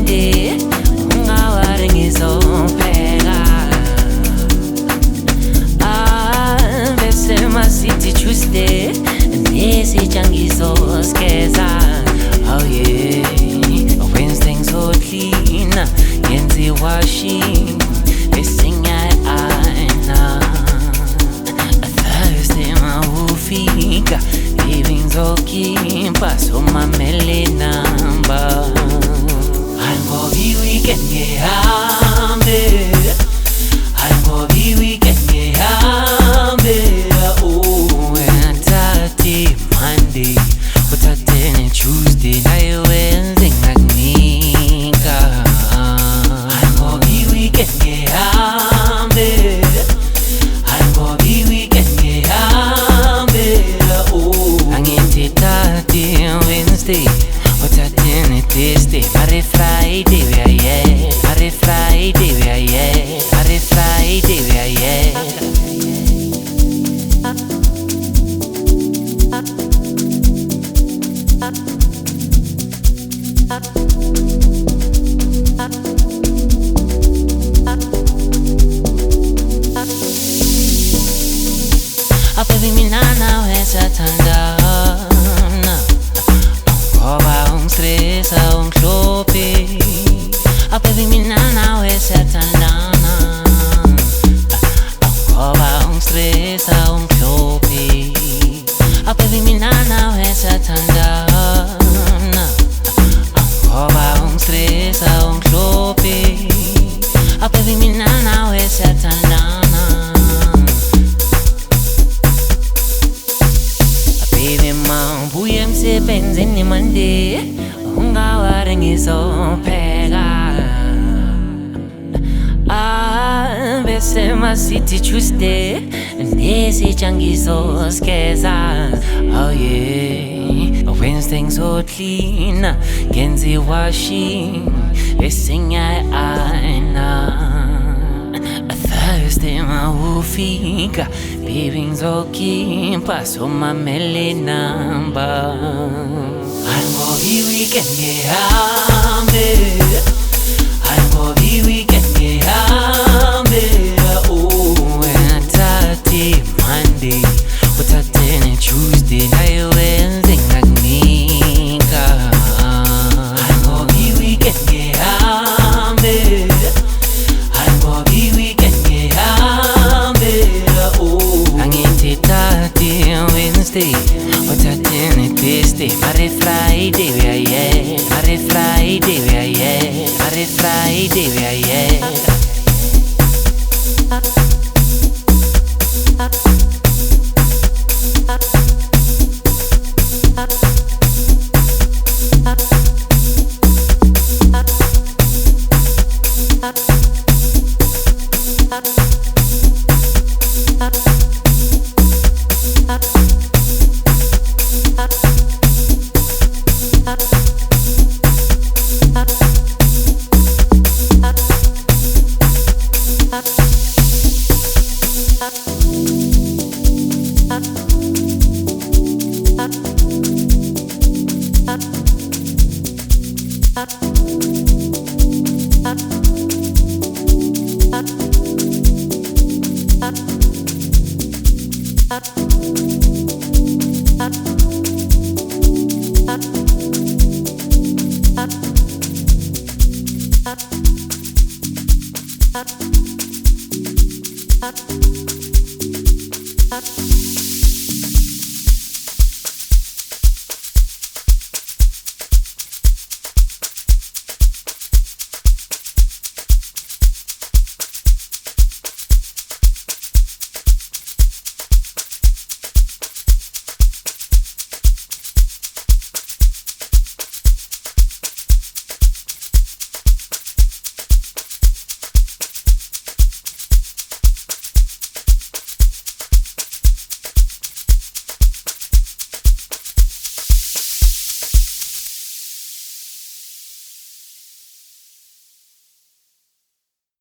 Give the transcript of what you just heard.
Monday, ungawari ngizopheka. Bese masithi Tuesday, nesitsha ngizoskeza. Oh yeah, Wednesday ngizocleana, ngenze iwashing, bese ngiyayina. Thursday mawufika, baby ngizokhipha somamele number. Ngoba i-weekend ngihambe, ngoba i-weekend ngihambe. Ngithathe Monday, uthathe ne-Tuesday, nayo Wednesday ngakunika. Ngoba i-weekend ngihambe, ngoba i-weekend ngihambe. Angithi thathe Wednesday, uthathe ne-Thursday, mare Friday uyaye, mare Friday uyaye, mare Friday uyaye. Baby mina nawe siyathandana, ngoba ungistressa ungihluphe. Baby mina nawe siyathandana, ngoba ungistressa ungihluphe. Baby mina nawe siyathandana, ngoba ungistressa ungihluphe. Baby mina nawe siyathandana. Baby mawubuye emsebenzini Monday, ungawari ngizopheka. Bese masithi Tuesday, nesitsha ngizoskeza. Oh yeah, Wednesday ngizocleana, ngenze iwashing, bese ngiyayina. Thursday mawufika, baby ngizokhipha somamele number. Ngoba i-weekend ngihambe, ngoba i-weekend ngihambe. Ngithathe Monday, uthathe ne-Tuesday, nayo Wednesday ngakunika. Ngoba i-weekend ngihambe, ngoba i-weekend ngihambe. Angithi thathe Wednesday, uthathe ne-Thursday, mare Friday uyaye, mare Friday uyaye, mare Friday uyaye. Up.